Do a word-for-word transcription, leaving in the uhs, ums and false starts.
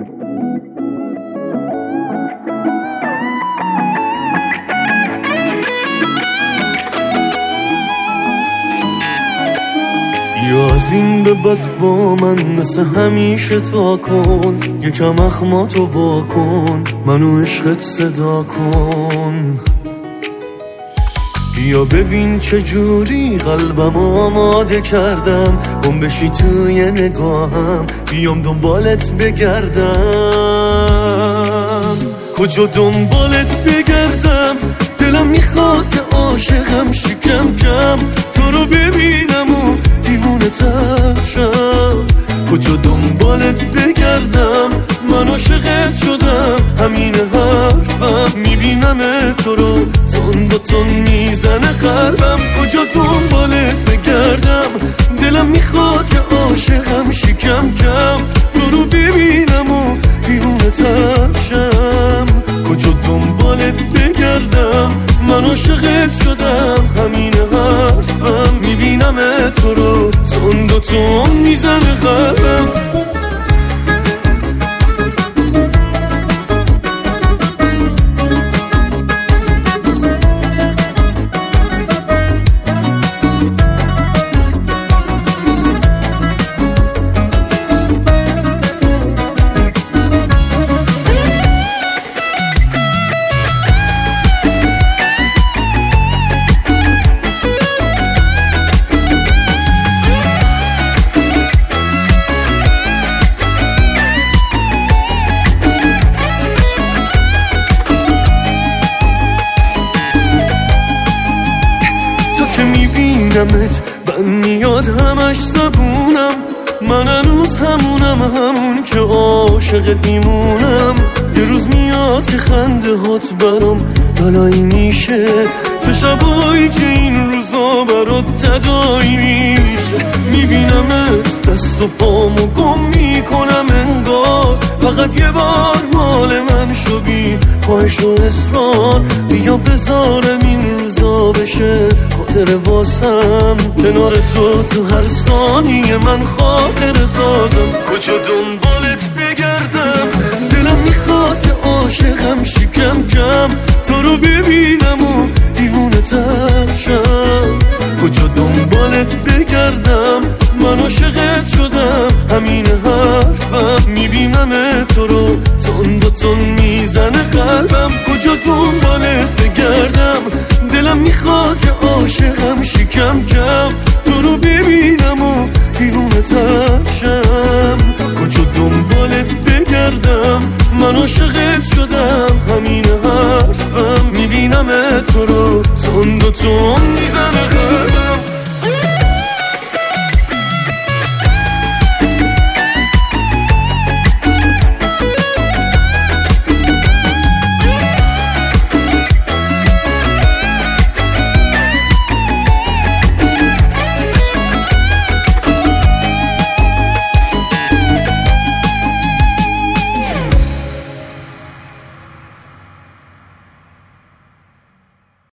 یا از این به بعد با من مثل همیشه تا کن، یکم اخماتو واکن، منو عشقت صدا کن. یا ببین چجوری قلبم آماده کردم، گم بشی توی نگاهم، بیام دنبالت بگردم. کجا دنبالت بگردم؟ دلم میخواد که عاشقم شی کم کم، تو رو ببینم و دیوونه تر شم. کجا دنبالت بگردم؟ من عاشقت شدم، همین حرفم، میبینم تو رو تند و تند میزنه قلبم. کجا دنبالت بگردم؟ دلم میخواد که عاشقم شی کم کم، تو رو ببینم و دیوونه تر شم. کجا دنبالت بگردم؟ من عاشقت شدم، همین حرفم، میبینم تو رو تند و تند میزنه قلبم. میبینمت من میاد همش زبونم، من هنوز همونم، همون که عاشقت میمونم. یه روز میاد که خنده هات برام بلایی میشه، چه شبایی که این روزا برات تدایی میشه. میبینمت دست و پامو گم میکنم انگار، فقط یه بار مال من شو بی خواهش و اصرار. بیا بذارم این روزا بشه خاطر واسم، کنار تو تو هر ثانیه من خاطر سازم. کجا دنبالت بگردم؟ دلم میخواد که عاشقم شی کم کم، تو رو ببینم و دیوونه تر شم. کجا دنبالت بگردم؟ من عاشقت شدم، همین حرفم، میبینم تو رو تند و تند میزنه قلبم. کجا دنبالت بگردم؟ دلم میخواد که عاشقم شی کم کم، تو رو ببینم و دیوونه تر شم. کجا دنبالت بگردم؟ من عاشقت شدم، همین حرفم، میبینم تو رو تند و تند میزنه.